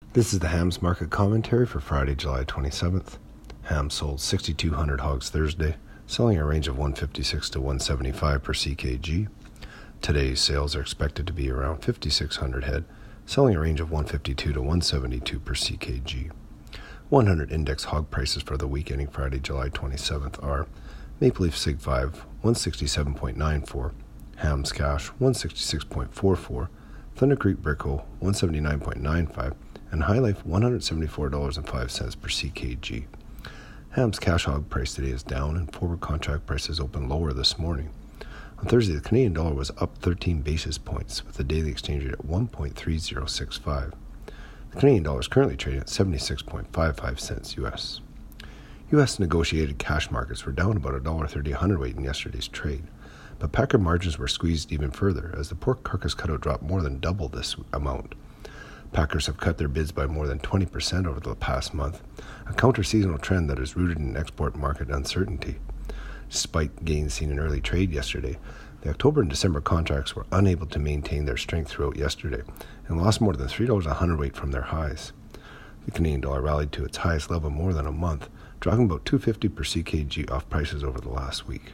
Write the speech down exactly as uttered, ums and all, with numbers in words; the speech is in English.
This is the hams market commentary for Friday, July twenty-seventh. Hams sold six thousand two hundred hogs Thursday, selling a range of one fifty-six to one seventy-five per C K G. Today's sales are expected to be around fifty-six hundred head, selling a range of one fifty-two to one seventy-two per C K G. one hundred index hog prices for the week ending Friday, July twenty-seventh are Maple Leaf Sig five, one sixty-seven point nine four, Hams Cash, one sixty-six point four four, Thunder Creek Brickle, one seventy-nine point nine five, and High Life one hundred seventy-four dollars and five cents per C K G. Hams cash hog price today is down, and forward contract prices opened lower this morning. On Thursday, the Canadian dollar was up thirteen basis points, with the daily exchange rate at one point three zero six five. The Canadian dollar is currently trading at seventy-six point five five cents U S. U S negotiated cash markets were down about one dollar thirty a hundredweight in yesterday's trade, but packer margins were squeezed even further as the pork carcass cutout dropped more than double this amount. Packers have cut their bids by more than twenty percent over the past month, a counter-seasonal trend that is rooted in export market uncertainty. Despite gains seen in early trade yesterday, the October and December contracts were unable to maintain their strength throughout yesterday and lost more than three dollars a hundredweight from their highs. The Canadian dollar rallied to its highest level in more than a month, dropping about two dollars fifty per C K G off prices over the last week.